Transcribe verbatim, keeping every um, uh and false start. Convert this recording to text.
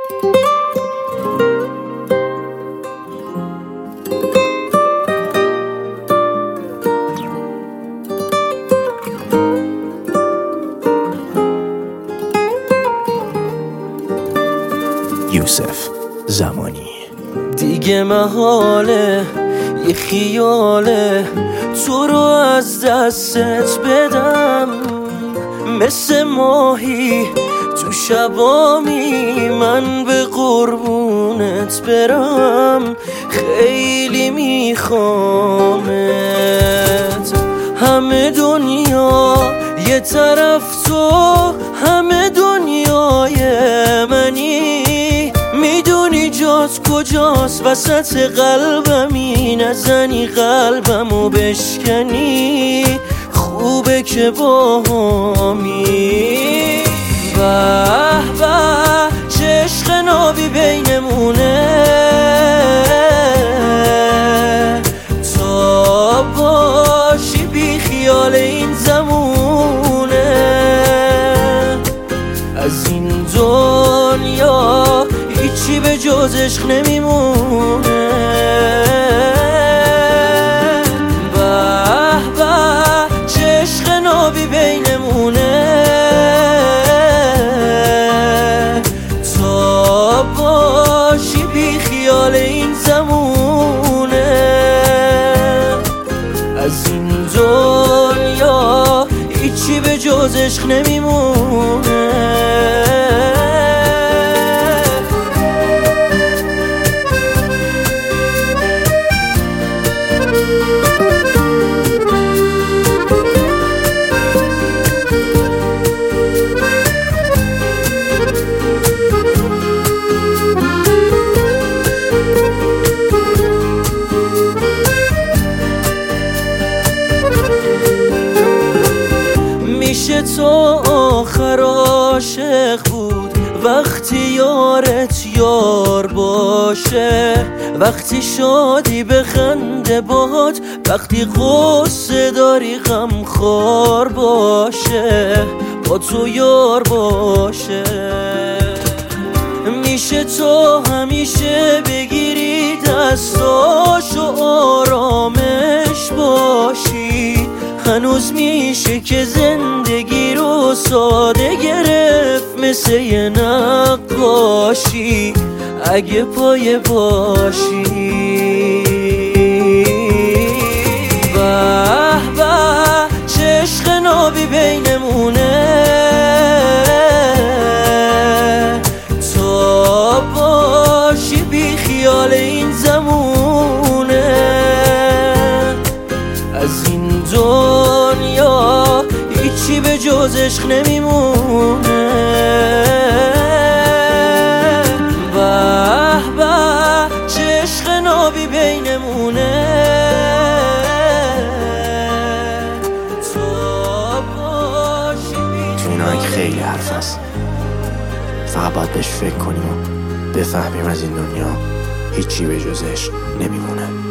یوسف زمانی. دیگه محاله یه خیاله تو رو از دستت بدم، مثل ماهی تو شبامی من به قربونت برم. خیلی میخوامت، همه دنیا یه طرف تو همه دنیای منی. میدونی جات کجاست وسط قلبمی، نزنی قلبمو بشکنی. خوبه که با همی به به چه عشق نابی بینمونه. تا باشی بی خیال این زمونه، از این دنیا هیچی به جز عشق نمیمونه. به به چه عشق نابی بینمونه. تا باشی بی خیال این زمونه، از این دنیا هیچی به جز عشق نمیمونه. میشه تو آخر عاشق بود وقتی یارت یار باشه، وقتی شادی بخنده باهات، وقتی قصه داری غمخوار باشه با تو یار باشه. میشه تو همیشه بگیری دستاشو آرامش باشی، هنوز میشه که زندگی رو ساده گرفت مثل یه نقاشی اگه پایه باشی. به به چه عشق نابی بینمونه. تا باشی بی خیال این زمونه، از این دنیا هیچی به جز عشق نمیمونه. به به چه عشق نابی بینمونه. تا باشی تو این آهنگ خیلی حرف هست، فقط باید بهش فکر کنیم و بفهمیم از این دنیا هیچی به جز عشق نمیمونه.